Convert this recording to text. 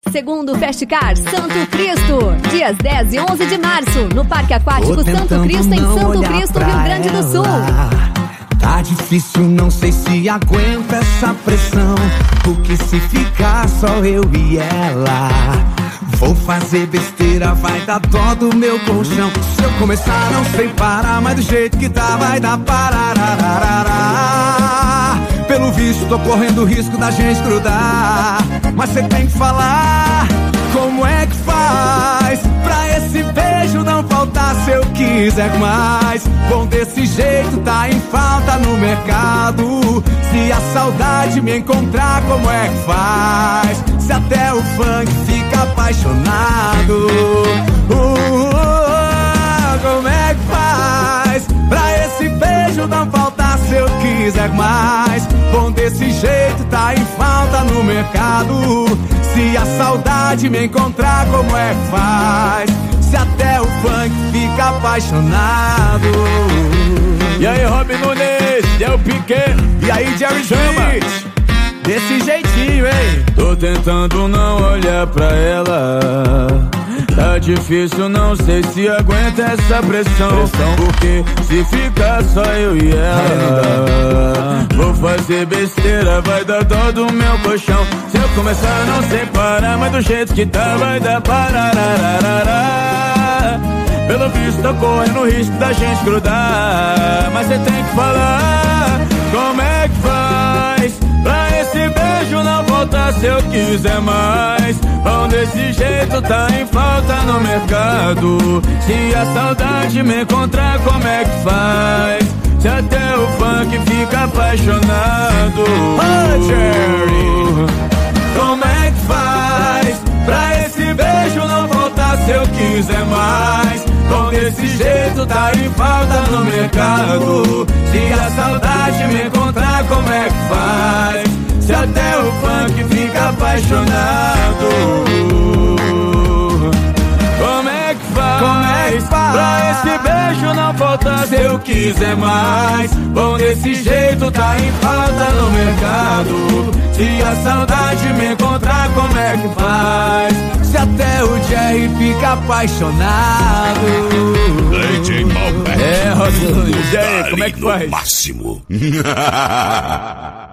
Segundo Festicar Santo Cristo, dias 10 e 11 de março, no Parque Aquático Santo Cristo, em Santo Cristo, Rio Grande do Sul. Tá difícil, não sei se aguenta essa pressão, porque se ficar só eu e ela, vou fazer besteira, vai dar dó do meu colchão. Se eu começar não sei parar, mas do jeito que tá vai dar pararararará. Pelo visto tô correndo o risco da gente grudar, mas cê tem que falar como é que faz pra esse beijo não faltar se eu quiser mais. Bom, desse jeito tá em falta no mercado. Se a saudade me encontrar, como é que faz? Se até o funk fica apaixonado, como é que faz pra esse beijo não faltar se eu quiser mais? Bom, desse jeito tá em falta no mercado. Se a saudade me encontrar, como é que faz? Se até o funk fica apaixonado. E aí, Robin Nunes, Del Piquet, e aí, Jerry Smith, desse jeitinho, hein? tô tentando não olhar pra ela. Tá difícil, não sei se aguenta essa pressão, porque se ficar só eu e ela, vou fazer besteira, vai dar dó do meu colchão. Se eu começar não sei parar, mas do jeito que tá vai dar pararararará. Pelo visto tô correndo o risco da gente grudar, mas cê tem que falar como é que faz pra esse beijo não voltar se eu quiser mais. Bom, desse jeito tá em falta no mercado. Se a saudade me encontrar, como é que faz? Se até o funk fica apaixonado. Oh, Jerry, como é que faz pra esse beijo não voltar se eu quiser mais? Bom, desse jeito tá em falta no mercado. Se a saudade me encontrar, como é que faz? Se até o funk fica apaixonado, como é que faz? Como é que faz? Pra esse beijo não faltar se eu quiser mais. Bom, desse jeito tá em falta no mercado. Se a saudade me encontrar, como é que faz? Se até o Jerry fica apaixonado. DJ Malbec, Robin Nunes, e aí, como é que faz? máximo.